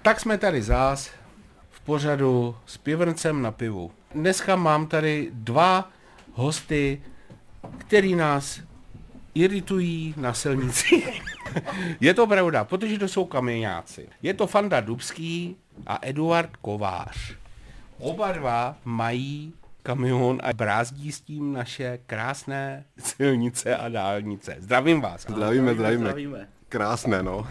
Tak jsme tady zás v pořadu s Pivrncem na pivu. Dneska mám tady dva hosty, který nás iritují na silnici. Je to pravda, protože to jsou kamionáci. Je to Fanda Dubský a Eduard Kovář. Oba dva mají kamion a brázdí s tím naše krásné silnice a dálnice. Zdravím vás. Zdravíme. Krásné, no.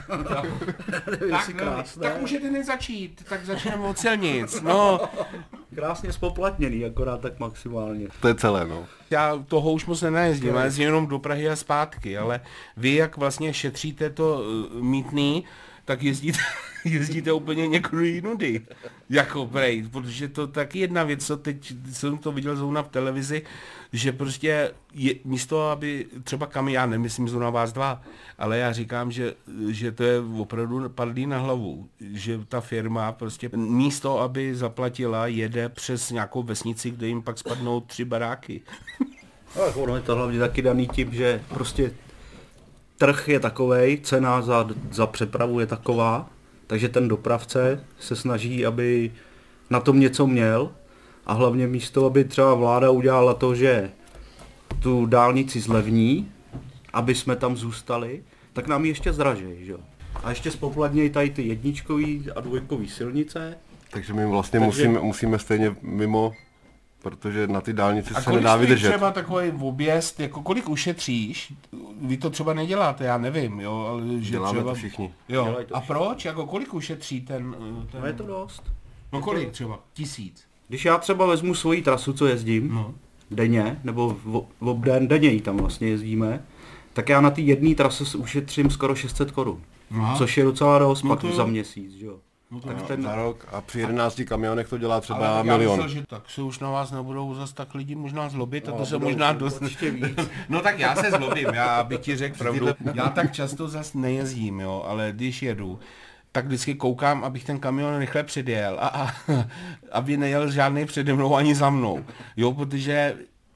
Tak můžete nezačít, tak začneme od silnic. No. Krásně spoplatněný, akorát tak maximálně. To je celé, no. Já toho už moc nenajezdím, ale jezdím jenom do Prahy a zpátky, ale vy jak vlastně šetříte to mýtný, tak jezdíte úplně někudy jinudy. Jako prej, protože to taky jedna věc, co teď jsem to viděl zrovna v televizi, že prostě je, místo, aby třeba já nemyslím zrovna vás dva, ale já říkám, že to je opravdu padlý na hlavu, že ta firma prostě místo, aby zaplatila, jede přes nějakou vesnici, kde jim pak spadnou 3 baráky. No, ono je to hlavně taky daný tím, že prostě trh je takovej, cena za přepravu je taková, takže ten dopravce se snaží, aby na tom něco měl a hlavně místo, aby třeba vláda udělala to, že tu dálnici zlevní, aby jsme tam zůstali, tak nám ji ještě zdražejí, že jo. A ještě spoplatnějí tady ty jedničkový a dvojkový silnice. Takže my vlastně musíme stejně mimo, protože na ty dálnici se nedá vydržet. A vydržet. kolik třeba takový objezd, jako kolik ušetříš, vy to třeba neděláte, já nevím, jo, ale že děláme třeba... to všichni. Jo. A proč? Jako kolik ušetří ten... No je to dost. No kolik třeba? 1000. Když já třeba vezmu svoji trasu, co jezdím, denně, nebo v obden denně ji tam vlastně jezdíme, tak já na té jedné trase ušetřím skoro 600 korun. Což je docela dost, pak za měsíc, že jo. Tak za rok a při 11 kamionech to dělá třeba ale milion. Myslel, že tak se už na vás nebudou zas tak lidi možná zlobit a to se možná dost... víc. No tak já se zlobím, já bych ti řekl pravdu. Já tak často zas nejezdím, jo, ale když jedu, tak vždycky koukám, abych ten kamion rychle předjel a aby nejel žádný přede mnou ani za mnou. Jo, protože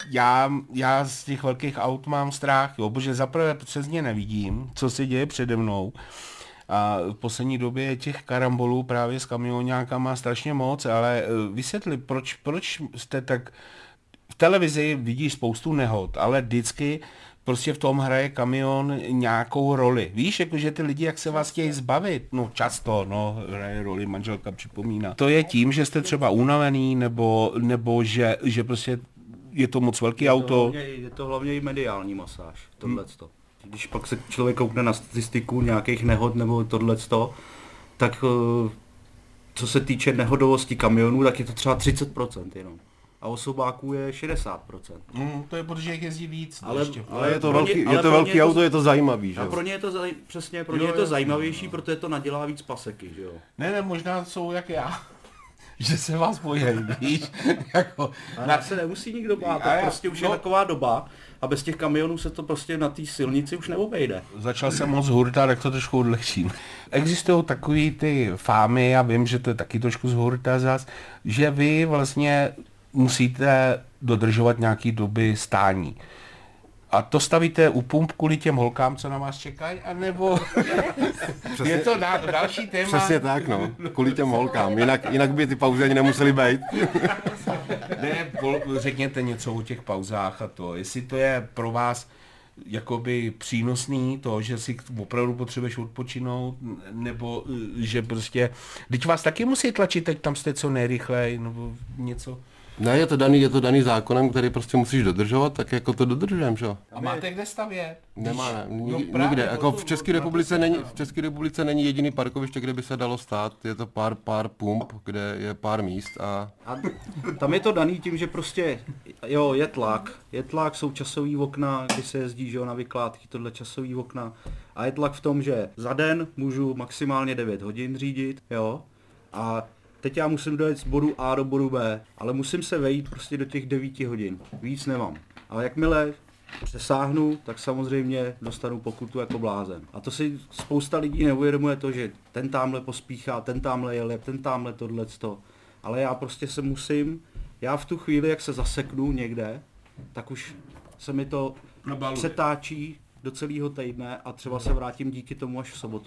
já z těch velkých aut mám strach, jo, protože zaprvé přes ně nevidím, co se děje přede mnou. A v poslední době je těch karambolů právě s kamionákama strašně moc, ale vysvětli, proč jste tak... V televizi vidíš spoustu nehod, ale vždycky prostě v tom hraje kamion nějakou roli. Víš, jakože ty lidi, jak se vás chtějí zbavit, no často, no, hraje roli, manželka připomíná. To je tím, že jste třeba unavený, nebo že prostě je to moc velký auto. Je to hlavně i mediální masáž, tohleto. Když pak se člověk koukne na statistiku nějakých nehod nebo tohleto, tak co se týče nehodovosti kamionů, tak je to třeba 30% jenom. A osobáků je 60%. To je, protože jich jezdí víc. Ale je to velký auto, je to zajímavý, že? A pro ně je to je to zajímavější, protože to nadělá víc paseky, že jo. Ne, možná jsou jak já. Že se vás bojí, víš? Jako, se nemusí nikdo bát, prostě už je taková doba a bez těch kamionů se to prostě na té silnici už neobejde. Začal jsem moc hurta, tak to trošku odlehčím. Existují takový ty fámy, já vím, že to je taky trošku z hurta zas, že vy vlastně musíte dodržovat nějaký doby stání. A to stavíte u pump kvůli těm holkám, co na vás čekají, anebo přesně, je to další téma? Přesně tak, no, kvůli těm holkám, jinak by ty pauzy ani nemusely být. Ne, řekněte něco o těch pauzách a to, jestli to je pro vás jakoby přínosný, to, že si opravdu potřebuješ odpočinout, nebo že prostě, teď vás taky musí tlačit, teď tam jste co nejrychleji, nebo něco. Ne, je to daný zákonem, který prostě musíš dodržovat, tak jako to dodržujeme, že jo. A máte kde stavět? Nemá, nikde. Jako v České republice není jediný parkoviště, kde by se dalo stát. Je to pár pump, kde je pár míst a tam je to daný tím, že prostě, jo, je tlak, jsou časový okna, kdy se jezdí, že jo, na vykládky, tohle časový okna. A je tlak v tom, že za den můžu maximálně 9 hodin řídit, jo, a teď já musím dojet z bodu A do bodu B, ale musím se vejít prostě do těch 9 hodin. Víc nemám. Ale jakmile přesáhnu, tak samozřejmě dostanu pokutu jako blázen. A to si spousta lidí neuvědomuje to, že ten tamhle pospíchá, ten tamhle jel, ten tamhle tohleto. Ale já prostě já v tu chvíli, jak se zaseknu někde, tak už se mi to přetáčí do celého týdne a třeba se vrátím díky tomu až v sobotu.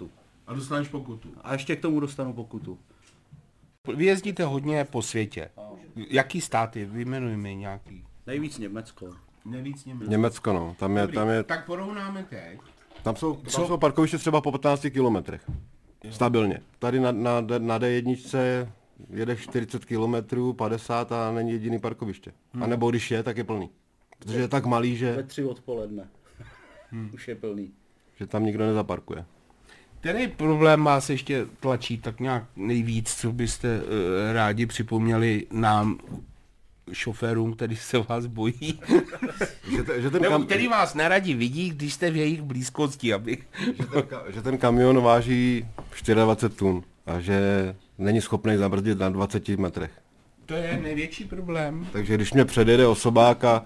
A dostaneš pokutu. A ještě k tomu dostanu pokutu. Vy jezdíte hodně po světě. Jaký státy? Vyjmenuj mi nějaký. Nejvíc Německo. Nejvíc Německo. Německo, no. Tam je, Tak porovnáme teď. tam jsou parkoviště třeba po 15 kilometrech. Stabilně. Tady na D1 jedeš 40 km, 50 a není jediný parkoviště. A nebo když je, tak je plný. Protože je tak malý, Ve že 3 odpoledne. Už je plný. tam nikdo nezaparkuje. Který problém vás ještě tlačí tak nějak nejvíc, co byste rádi připomněli nám, šoférům, který se vás bojí? Nebo který vás neradi vidí, když jste v jejich blízkosti, aby... Že ten kamion váží 24 tun a že není schopný zabrzdit na 20 metrech. To je největší problém. Takže když mě předjede osobák a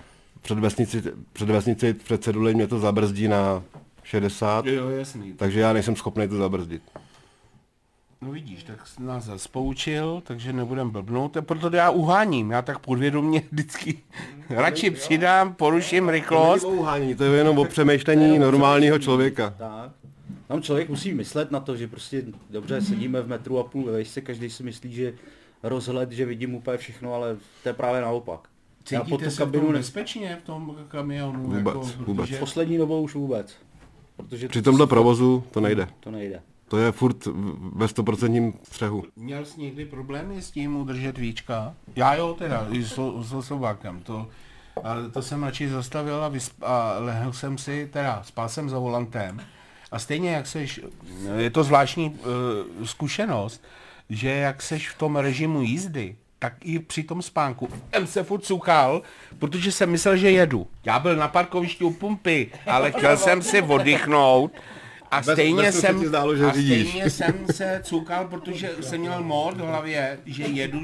před vesnici před cedulí mě to zabrzdí na 60, Jo, jasný. takže já nejsem schopný to zabrzdit. No vidíš, tak jsi nás zase poučil, takže nebudem blbnout, proto já uháním, já tak podvědomě vždycky radši přidám, poruším rychlost. To je jenom o přemýšlení normálního člověka. Tak. Tam člověk musí myslet na to, že prostě dobře sedíme v metru a půl ve vejšce, každý si myslí, že rozhled, že vidím úplně všechno, ale to je právě naopak. Cítíte se v tom bezpečně v tom kamionu? Vůbec. Poslední dobou už vůbec. Protože Při tomhle provozu to nejde. To nejde. To je furt ve 100% střehu. Měl jsi někdy problémy s tím udržet víčka? Já jo teda, i s osobákem. Ale to jsem radši zastavil a lehl jsem si, teda spal jsem za volantem. A stejně jak seš, je to zvláštní zkušenost, že jak seš v tom režimu jízdy, tak i při tom spánku jsem se furt cuchal, protože jsem myslel, že jedu. Já byl na parkovišti u pumpy, ale chtěl jsem si oddychnout. A stejně jsem se cukal, protože jsem měl mód v hlavě, že jedu,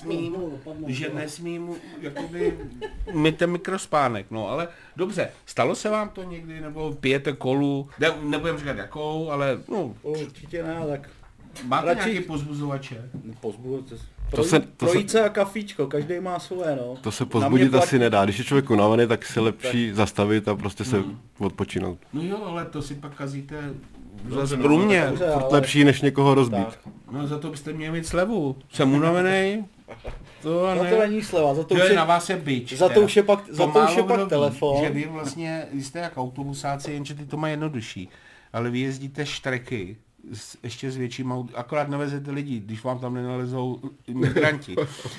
že nesmím jakoby mít ten mikrospánek, no ale dobře, stalo se vám to někdy, nebo pijete kolu, nebudem říkat jakou, ale no. Určitě ne, tak máte radši nějaký pozbuzovače? Trojice a kafíčko, každý má svoje, no. To se pozbudit asi nedá, když je člověk unavený, tak se lepší zastavit a prostě se odpočinout. No jo, ale to si pak kazíte zase průměr. Furt lepší, než někoho rozbít. Tak. No za to byste měli mít slevu. Jsem unavený. To není sleva, za to už je na vás je bič. Za to už je pak telefon. Že vy vlastně jste jak autobusáci, jenže ty to mají jednodušší. Ale vy jezdíte štreky, ještě s větším autem, akorát nevezete lidi, když vám tam nenalezou migranti.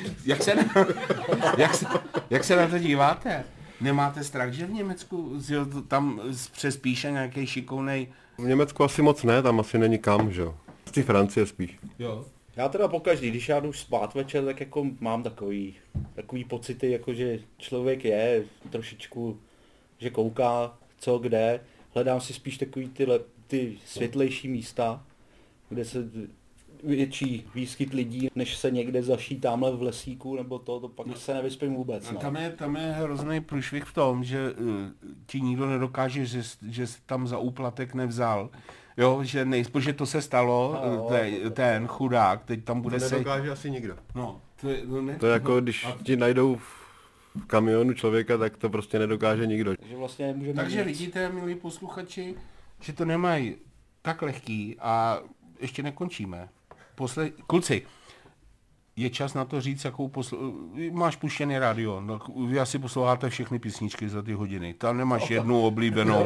Jak se na to díváte? Nemáte strach, že v Německu tam přespíše nějaký šikovnej... V Německu asi moc ne, tam asi není kam, že jo. Z té Francie spíš. Jo. Já teda pokaždý, když já jdu spát večer, tak jako mám takový pocity, jako že člověk je trošičku, že kouká co kde. Hledám si spíš takový ty světlejší místa, kde se větší výskyt lidí, než se někde zaší tamhle v lesíku, nebo to pak se nevyspím vůbec. No. Tam je hrozný průšvih v tom, že ti nikdo nedokáže, že tam za úplatek nevzal. Jo, že to se stalo, ten chudák, teď tam bude se... To nedokáže asi nikdo. No, to je jako, když ti najdou v kamionu člověka, tak to prostě nedokáže nikdo. Takže vidíte, milí posluchači, že to nemají tak lehký a ještě nekončíme. Kluci, je čas na to říct, jakou máš puštěný rádio, no, vy asi posloucháte všechny písničky za ty hodiny, tam nemáš jednu oblíbenou.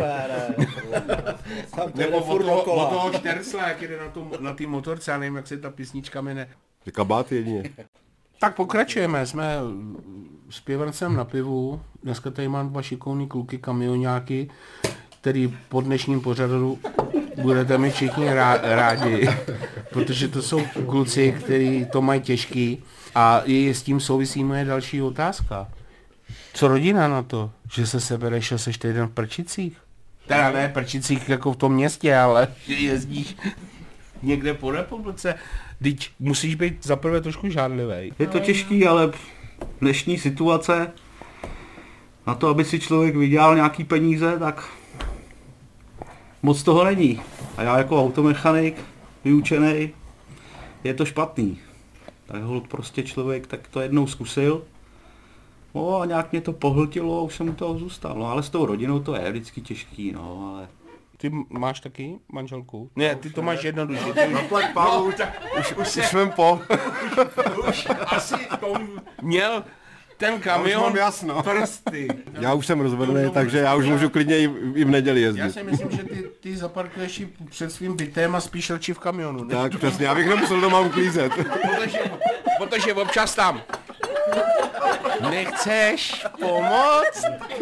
Nebo od toho Štersla, jak jde na té motorce, já nevím, jak se ta písnička jmenuje. Kabát jedině. Tak pokračujeme, jsme s Pěvrncem na pivu, dneska tady mám dva šikovný kluky, kamionáky, který po dnešním pořadu budete mi všichni rádi, protože to jsou kluci, kteří to mají těžký a i s tím souvisí moje další otázka. Co rodina na to, že se sebereš a seš týden v Prčicích? Teda ne Prčicích jako v tom městě, ale že jezdíš někde po republice. Teď musíš být zaprvé trošku žádlivej. Je to těžký, ale dnešní situace na to, aby si člověk vydělal nějaký peníze, tak moc toho není. A já jako automechanik, vyučený, je to špatný. Tak holt prostě člověk tak to jednou zkusil. A nějak mě to pohltilo a už jsem u toho zůstal. No ale s tou rodinou to je vždycky těžký, no ale... Ty máš taky manželku? Ne, ty to máš jednoduše. Zaplať pánu, už jsem po. Už asi to měl ten kamion mám jasno. prsty. Já už jsem rozvedený, takže já už můžu klidně i v neděli jezdit. Já si myslím, že ty zaparkuješ i před svým bytem a spíš radši v kamionu. Ne? Tak přesně, já bych nemusel doma uklízet. Protože občas tam nechceš pomoct?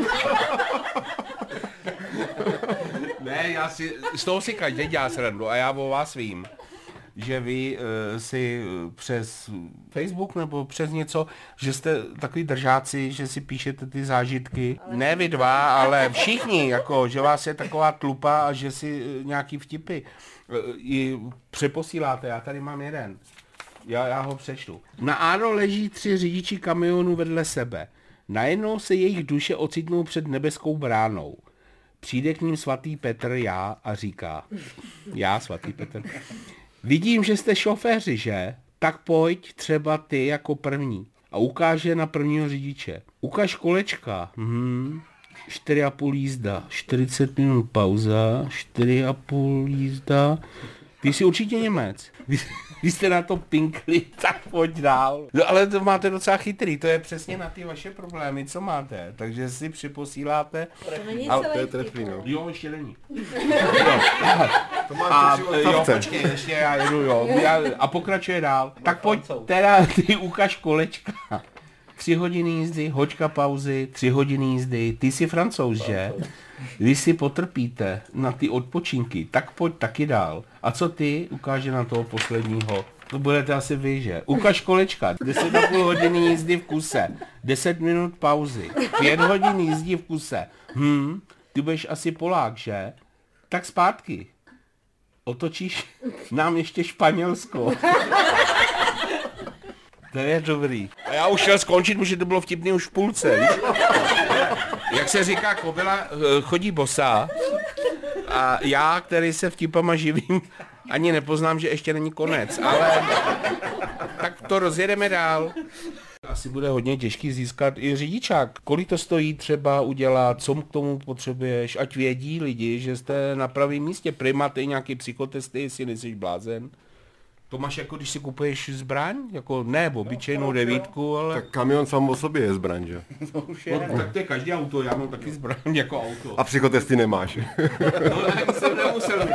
Ne, z toho si každý dělá srandu a já o vás vím, že vy si přes Facebook nebo přes něco, že jste takový držáci, že si píšete ty zážitky. Ne vy dva, ale všichni, jako, že vás je taková tlupa a že si nějaký vtipy i přeposíláte. Já tady mám jeden. Já ho přečtu. Na Áro leží 3 řidiči kamionů vedle sebe. Najednou se jejich duše ocitnou před nebeskou bránou. Přijde k ním svatý Petr, já, a říká, já svatý Petr, vidím, že jste šoféři, že? Tak pojď třeba ty jako první. A ukáže na prvního řidiče. Ukaž kolečka. 4,5 jízda, 40 minut pauza, 4,5 jízda. Ty jsi určitě Němec. Vy jste na to pinkli, tak pojď dál. No ale to máte docela chytrý, to je přesně na ty vaše problémy, co máte. Takže si připosíláte. To není Ale celý to je vtip, trefný, no. Jo, ještě není. To A máš jo, počkej, ještě já jedu, jo. A pokračuje dál. Tak pojď teda, ty ukaž kolečka. 3 hodiny jízdy, hoďka pauzy, 3 hodiny jízdy. Ty jsi Francouz, že? Vy si potrpíte na ty odpočinky, tak pojď taky dál. A co ty? Ukáže na toho posledního. To budete asi vy, že? Ukaž kolečka. 10,5 hodiny jízdy v kuse. 10 minut pauzy. 5 hodin jízdy v kuse. Ty budeš asi Polák, že? Tak zpátky. Otočíš nám ještě Španělsko. To je dobrý. A já už chtěl skončit, protože to bylo vtipný už v půlce, víš? Jak se říká, kobila chodí bosá a já, který se vtipama živím, ani nepoznám, že ještě není konec, ale tak to rozjedeme dál. Asi bude hodně těžký získat i řidičák. Kolik to stojí třeba udělat, co k tomu potřebuješ, ať vědí lidi, že jste na pravém místě. Prima, ty nějaký psychotesty, jestli nejsi blázen. To máš jako když si kupuješ zbraň? Jako ne, obyčejnou 9, ale... Tak kamion sám o sobě je zbraň, že? To už je. No, tak to je každý auto, já mám taky zbraň jako auto. A psychotesty nemáš. No, tak jsem nemusel.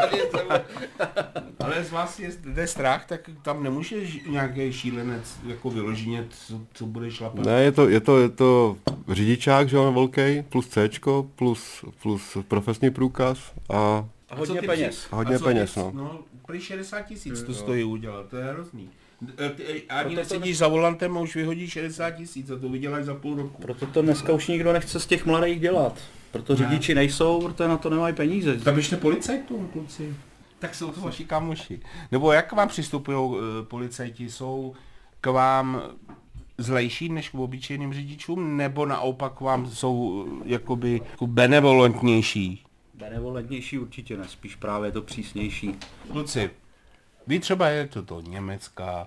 Ale z vás jde strach, tak tam nemůžeš nějaký šílenec jako vyloženě, co bude šlapat. Ne, je to řidičák, že on velký, plus Cčko, plus profesní průkaz a Hodně peněz. hodně peněz, no. No, prý 60 000 to stojí udělat, to je hrozný. Ani nesedíš za volantem a už vyhodíš 60 000 a to vyděláš za půl roku. Proto to dneska už nikdo nechce z těch mladých dělat. Proto řidiči nejsou, protože na to nemají peníze. Tam běžte policajtům, kluci. Tak jsou to vaši kamoši. Nebo jak k vám přistupují policajti? Jsou k vám zlejší než k obyčejným řidičům? Nebo naopak k vám jsou jakoby benevolentnější? Benevolentnější určitě ne, spíš právě to přísnější. Kluci, vy třeba jedete do Německa,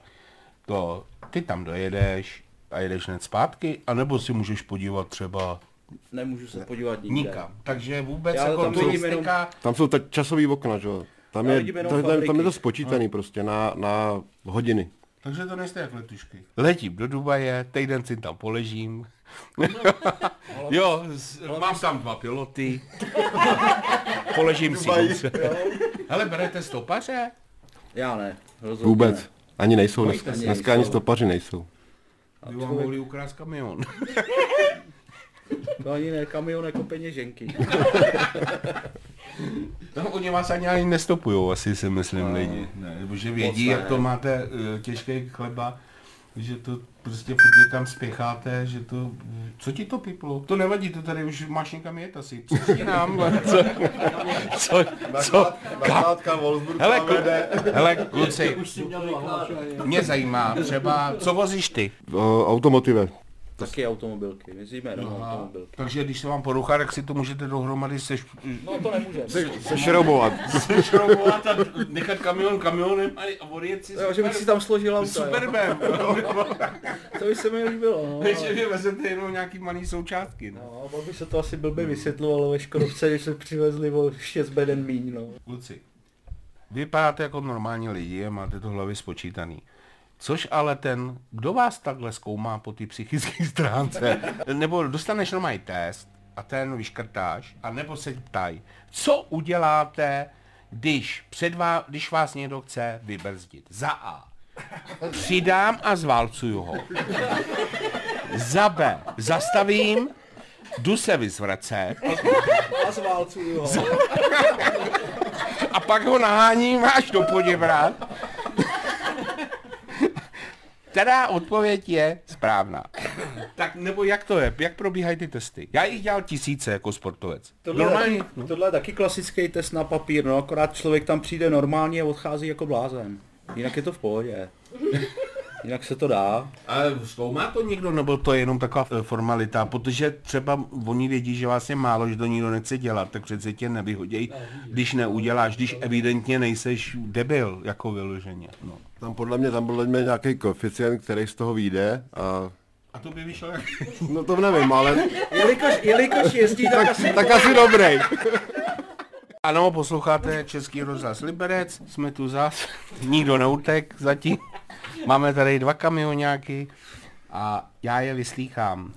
ty tam dojedeš a jedeš hned zpátky, anebo si můžeš podívat třeba Nemůžu se podívat nikde. nikam. Takže vůbec Já jako tam vidím turistika... Tam jsou časový okna, že jo? Tam Já je, vidím jenom fabriky. tam je to spočítaný prostě na hodiny. Takže to nejste jak letušky. Letím do Dubaje, týden si tam poležím. Jo, mám tam 2 piloty. Poležím si dobře. Hele, berete stopaře? Já ne, rozhodně Vůbec. ne. Ani nejsou, Bojíte se? dneska ani stopaři nejsou. Vy vám mohli ukrást kamion. To ani ne kamion jako peněženky. No, oni vás ani nestopujou, asi si myslím lidi. Ne, nebo že vědí, jak to máte těžký chleba, že to prostě furt někam spěcháte, že to... Co ti to piplo? To nevadí, to tady už máš někam jet asi. Přijdi nám. Co? Hele, kluci, mě zajímá třeba, co vozíš ty? Automotive. Taky automobilky, jezdíme jenom automobilky. Takže když se vám poruchá, tak si to můžete dohromady No to nemůžeme. Sešroubovat. sešroubovat a nechat kamionem a odjet si. Jo, že bych si tam složil auto. Superman. To by se mi líbilo, no. Že vy vezete jenom nějaký malý součástky. No, no by se to asi blbě vysvětlovalo ve Škodovce, když se přivezli o 6 beden míň, no. Kluci, vypadáte jako normální lidi a máte to hlavy spočítaný. Což ale kdo vás takhle zkoumá po té psychické stránce, nebo dostaneš normální test a ten vyškrtáš, a nebo se ptají, co uděláte, když vás někdo chce vybrzdit. Za A. Přidám a zválcuju ho. Za B. Zastavím, jdu se vyzvracet. A zválcuju ho. A pak ho naháním až do Poděbrad. Teda odpověď je správná. Tak nebo jak to je? Jak probíhají ty testy? Já jich dělal tisíce jako sportovec. Tohle je taky klasický test na papír, no akorát člověk tam přijde normálně a odchází jako blázen. Jinak je to v pohodě. Jinak se to dá. Ale zkoumá to někdo, nebo to je jenom taková formalita? Protože třeba oni vědí, že vlastně málo, že to nikdo nechce dělat, tak přece tě nevyhodějí, když neuděláš, když evidentně nejseš debil, jako vyloženě. No. Tam podle mě nějaký koeficient, který z toho vyjde A to by vyšlo jak... No to nevím, ale... Jelikož jezdí, tak asi dobrý. Ano, posloucháte Český rozhlas Liberec, jsme tu zas, nikdo neutek zatím. Máme tady 2 kamionáky a já je vyslýchám.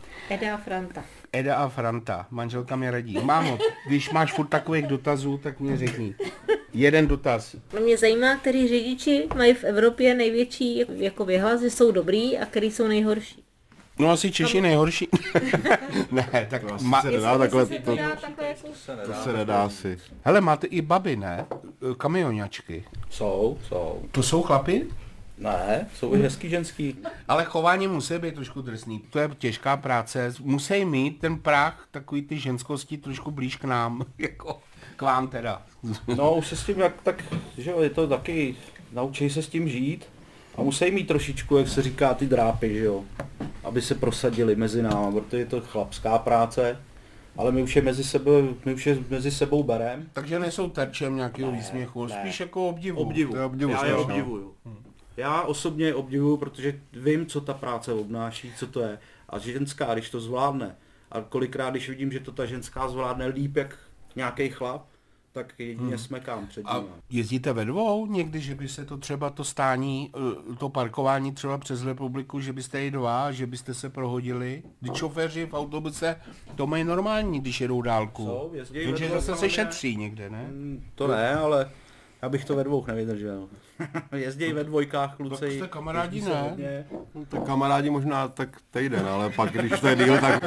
Eda a Franta, manželka mě radí. Mámo, když máš furt takových dotazů, tak mě řekni. Jeden dotaz. Mě zajímá, který řidiči mají v Evropě největší jako vyhlas, že jsou dobrý a který jsou nejhorší. No asi Češi nejhorší. Ne, tak se nedá takhle, To se nedá asi. Hele, máte i baby, ne? Kamioňačky. Jsou. To jsou chlapi? Ne, jsou i hezký ženský. Ale chování musí být trošku drsný. To je těžká práce. Musí mít ten práh takový ty ženskosti trošku blíž k nám. Jako k vám teda. No už se s tím že jo, je to taky, naučí se s tím žít a musí mít trošičku, jak se říká, ty drápy, že jo. Aby se prosadili mezi náma, protože je to chlapská práce, ale my už je mezi sebou berem. Takže nejsou terčem nějakého výsměchu, spíš jako obdivu. Já je obdivuju. Já osobně je obdivuju, protože vím, co ta práce obnáší, co to je. A ženská, když to zvládne, a kolikrát, když vidím, že to ta ženská zvládne líp jak nějaký chlap, tak jedině smekám před ním. A jezdíte ve dvou někdy, že by se to třeba to stání, to parkování třeba přes republiku, že byste jeli 2, že byste se prohodili? Když šoféři v autobuse to mají normální, když jedou dálku. Takže zase se šetří někde, ne? To ne, ale já bych to ve 2 nevydržel. Jezdí ve 2 kluci. Tak jste kamarádi, ne? No, tak kamarádi možná tak týden, ale pak když to je díl, tak...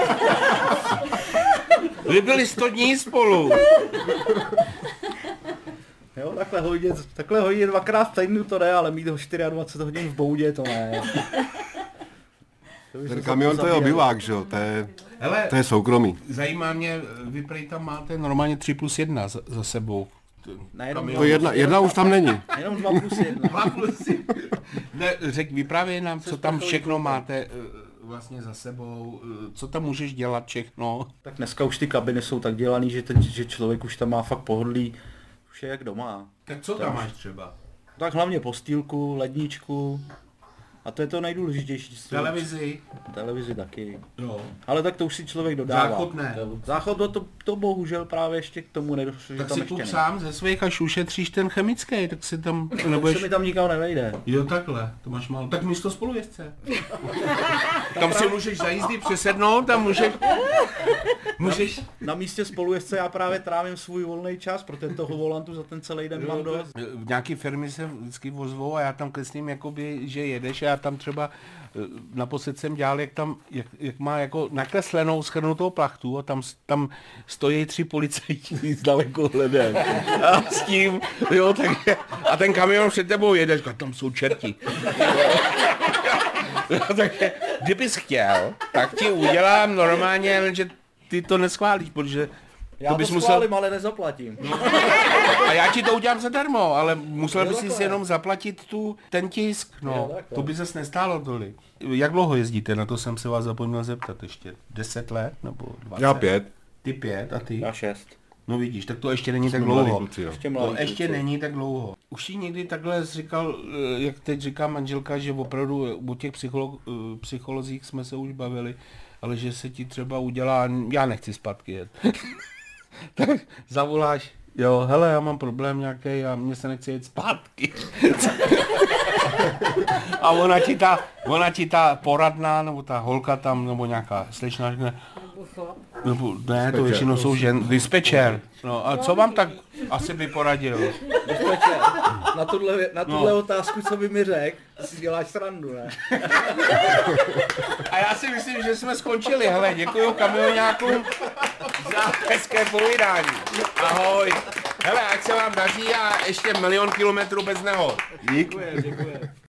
Vy byli 100 dní spolu. Jo, takhle hodit 2krát v týdnu to ne, ale mít ho 24 hodin v boudě to ne. Ten kamion to je obyvák, že jo, to je soukromý. Zajímá mě, vy prej tam máte normálně 3+1 za sebou. To jedna už tam není. Jenom 2+1. 2+1. Ne, vyprávěj nám, co tam všechno máte vlastně za sebou, co tam můžeš dělat všechno. Tak dneska už ty kabiny jsou tak dělaný, že člověk už tam má fakt pohodlí, už je jak doma. Tak co tam máš třeba? Tak hlavně postýlku, ledničku. A to je to nejdůležitější. Televizi taky. Jo. Ale tak to už si člověk dodává. Záchod ne. Záchod, to bohužel právě ještě k tomu nedošlo. Tak si tu sám ze svých až ušetříš ten chemický, tak si tam nebudeš... To mi tam nikam nevejde. Jo, takhle, to máš málo. Tak místo spolujezdce. Tam si můžeš za jízdy přesednout, tam můžeš... Na místě spolujezdce já právě trávím svůj volný čas, protože toho volantu za ten celý den mám dost. V nějaký firmy se vždycky vozvou a já tam kreslím, jakoby, že jedeš a já tam třeba naposled jsem dělal, jak má jako nakreslenou shrnutou plachtu a tam stojí 3 policajti s dalekohledem. A s tím, jo, takže, a ten kamion před tebou jede, říká, tam jsou čerti. Takže kdybys chtěl, tak ti udělám normálně, že ty to neschválíš, protože Já to schválím, ale nezaplatím. A já ti to udělám zadarmo, ale musel bys si jenom zaplatit ten tisk, no. To by zase nestálo tolik. Jak dlouho jezdíte? Na to jsem se vás zapomněl zeptat ještě. 10 let nebo 20? Já 5. Ty 5 a ty? Já 6. No vidíš, tak to ještě není tak dlouho. Kluci, To ještě není tak dlouho. Už jí někdy takhle říkal, jak teď říká manželka, že opravdu u těch psycholozích jsme se už bavili, ale že se ti třeba udělá, já nechci zpátky jet. Tak zavoláš, jo, hele, já mám problém nějaký a mně se nechce jet zpátky. A ona ti ta poradná, nebo ta holka tam, nebo nějaká slečna řekne, nebo ne, to většinou jsou dispečer. No a co vám tak asi by poradil? Dispečer, na tuhle otázku, co by mi řekl, si děláš srandu, ne? A já si myslím, že jsme skončili. Hele, děkuju kamionákům za hezké povídání. Ahoj. Hele, ať se vám daří a ještě 1 000 000 kilometrů bez nehod. Dík. Děkuji.